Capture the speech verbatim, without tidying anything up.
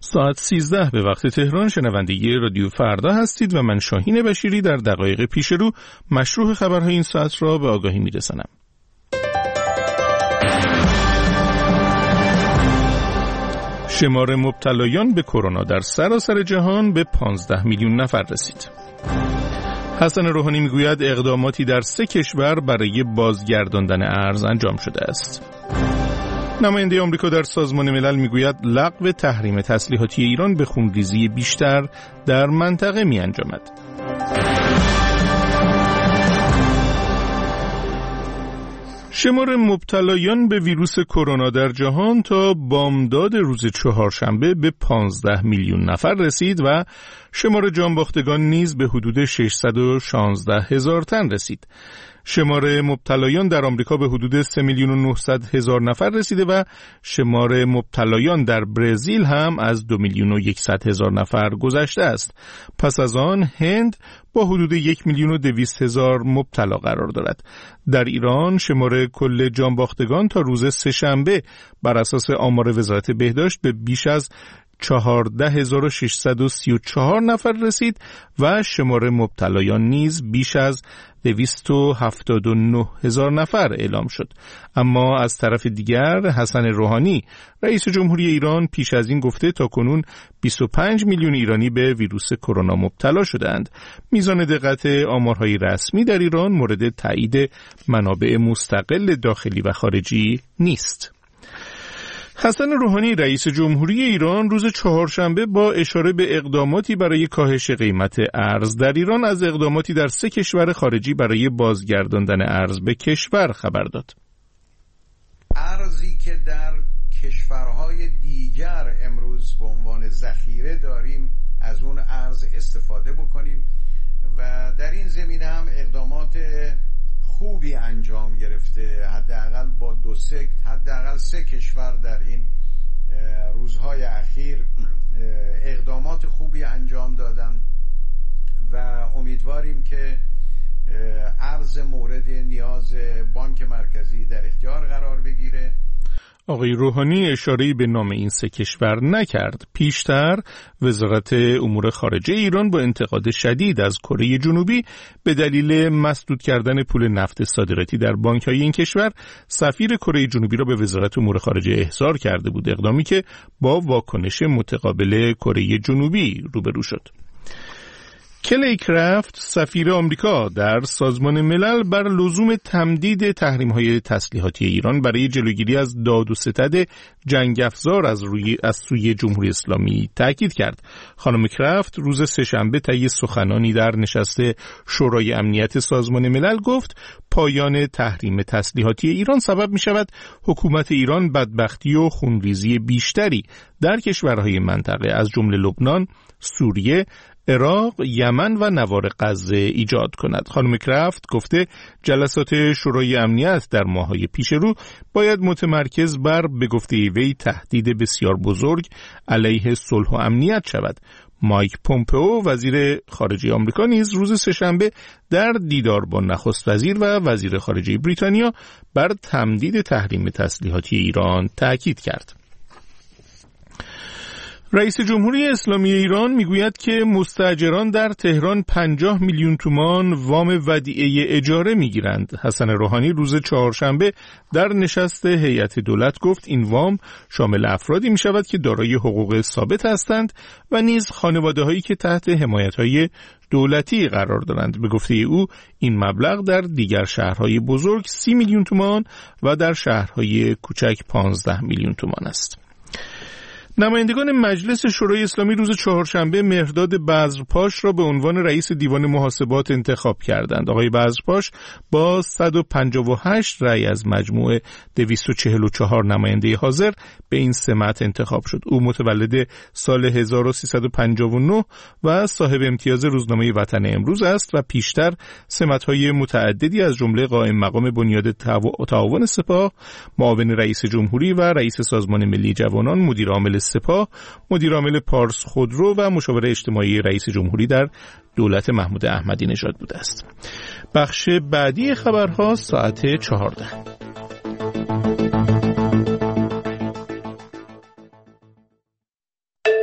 ساعت سیزده به وقت تهران شنونده رادیو فردا هستید و من شاهین بشیری در دقایق پیش رو مشروع خبرهای این ساعت را به آگاهی میرسانم. شمار مبتلایان به کرونا در سراسر جهان به پانزده میلیون نفر رسید. حسن روحانی میگوید اقداماتی در سه کشور برای بازگرداندن ارز انجام شده است. نماینده آمریکا در سازمان ملل میگوید لغو تحریم تسلیحاتی ایران به خونریزی بیشتر در منطقه می انجامد. شمار مبتلایان به ویروس کرونا در جهان تا بامداد روز چهارشنبه به پانزده میلیون نفر رسید و شمار جانباختگان نیز به حدود ششصد و شانزده هزار تن رسید. شمار مبتلایان در آمریکا به حدود سه میلیون و نهصد هزار نفر رسیده و شمار مبتلایان در برزیل هم از دو میلیون و صد هزار نفر گذشته است. پس از آن هند با حدود یک میلیون و دویست هزار مبتلا قرار دارد. در ایران شمار کل جانباختگان تا روز سه‌شنبه بر اساس آمار وزارت بهداشت به بیش از چهارده هزار و ششصد و سی و چهار نفر رسید و شمار مبتلایان نیز بیش از دویست و هفتاد و نه هزار نفر اعلام شد. اما از طرف دیگر حسن روحانی رئیس جمهوری ایران پیش از این گفته تاکنون بیست و پنج میلیون ایرانی به ویروس کرونا مبتلا شدند. میزان دقت آمارهای رسمی در ایران مورد تایید منابع مستقل داخلی و خارجی نیست. حسن روحانی رئیس جمهوری ایران روز چهارشنبه با اشاره به اقداماتی برای کاهش قیمت ارز در ایران از اقداماتی در سه کشور خارجی برای بازگرداندن ارز به کشور خبر داد. ارزی که در کشورهای دیگر امروز به عنوان ذخیره داریم از اون ارز استفاده بکنیم و در این زمینه هم اقدامات خوبی انجام گرفته. حداقل با دو سه حداقل سه کشور در این روزهای اخیر اقدامات خوبی انجام دادن و امیدواریم که ارز مورد نیاز بانک مرکزی در اختیار قرار بگیره. آقای روحانی اشاره‌ای به نام این سه کشور نکرد. پیشتر وزارت امور خارجه ایران با انتقاد شدید از کره جنوبی به دلیل مسدود کردن پول نفت صادراتی در بانک‌های این کشور سفیر کره جنوبی را به وزارت امور خارجه احضار کرده بود، اقدامی که با واکنش متقابل کره جنوبی روبرو شد. کلی کرافت سفیر آمریکا در سازمان ملل بر لزوم تمدید تحریم‌های تسلیحاتی ایران برای جلوگیری از داد و ستد جنگ افزار از روی از سوی جمهوری اسلامی تاکید کرد. خانم کرافت روز سه‌شنبه طی سخنانی در نشست شورای امنیت سازمان ملل گفت پایان تحریم تسلیحاتی ایران سبب می‌شود حکومت ایران بدبختی و خونریزی بیشتری در کشورهای منطقه از جمله لبنان، سوریه، عراق، یمن و نوار غزه ایجاد کند. خانم کرافت گفته جلسات شورای امنیت در ماه‌های پیش رو باید متمرکز بر به گفته وی تهدید بسیار بزرگ علیه صلح و امنیت شود. مایک پومپئو وزیر خارجه آمریکا نیز روز سه‌شنبه در دیدار با نخست وزیر و وزیر خارجه بریتانیا بر تمدید تحریم تسلیحاتی ایران تاکید کرد. رئیس جمهوری اسلامی ایران میگوید که مستاجران در تهران پنجاه میلیون تومان وام ودیعه اجاره میگیرند. حسن روحانی روز چهارشنبه در نشست هیئت دولت گفت این وام شامل افرادی می شود که دارای حقوق ثابت هستند و نیز خانواده هایی که تحت حمایت های دولتی قرار دارند. به گفته او این مبلغ در دیگر شهرهای بزرگ سی میلیون تومان و در شهرهای کوچک پانزده میلیون تومان است. نمایندگان مجلس شورای اسلامی روز چهارشنبه مهرداد بذرپاش را به عنوان رئیس دیوان محاسبات انتخاب کردند. آقای بذرپاش با صد و پنجاه و هشت رأی از مجموع دویست و چهل و چهار نماینده حاضر به این سمت انتخاب شد. او متولد سال هزار و سیصد و پنجاه و نه و صاحب امتیاز روزنامه وطن امروز است و پیشتر سمت‌های متعددی از جمله قائم مقام بنیاد تعاون سپاه، معاون رئیس جمهوری و رئیس سازمان ملی جوانان، مدیر عامل سپاه، مدیر عامل پارس خودرو و مشاور اجتماعی رئیس جمهوری در دولت محمود احمدی نژاد بوده است. بخش بعدی خبرها ساعت چهارده.